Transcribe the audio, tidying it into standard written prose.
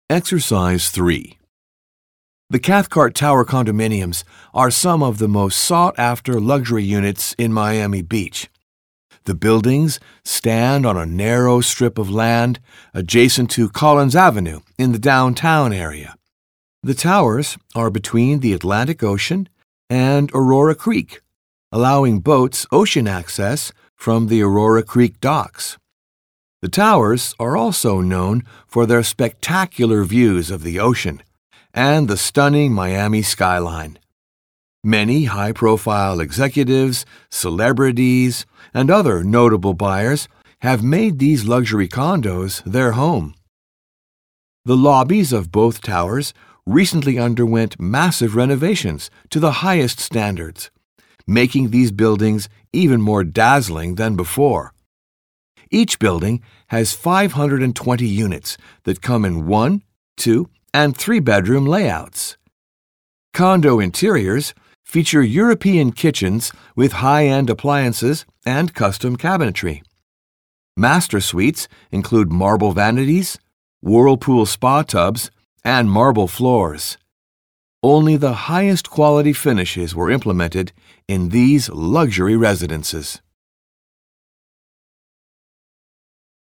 Exercise 3. The Cathcart Tower condominiums are some of the most sought-after luxury units in Miami Beach. The buildings stand on a narrow strip of land adjacent to Collins Avenue in the downtown area. The towers are between the Atlantic Ocean and Aurora Creek, allowing boats ocean access from the Aurora Creek docks. The towers are also known for their spectacular views of the ocean and the stunning Miami skyline. Many high-profile executives, celebrities, and other notable buyers have made these luxury condos their home. The lobbies of both towers recently underwent massive renovations to the highest standards, making these buildings even more dazzling than before. Each building has 520 units that come in 1, 2, and 3-bedroom layouts. Condo interiors feature European kitchens with high-end appliances and custom cabinetry. Master suites include marble vanities, Whirlpool spa tubs, and marble floors. Only the highest quality finishes were implemented in these luxury residences.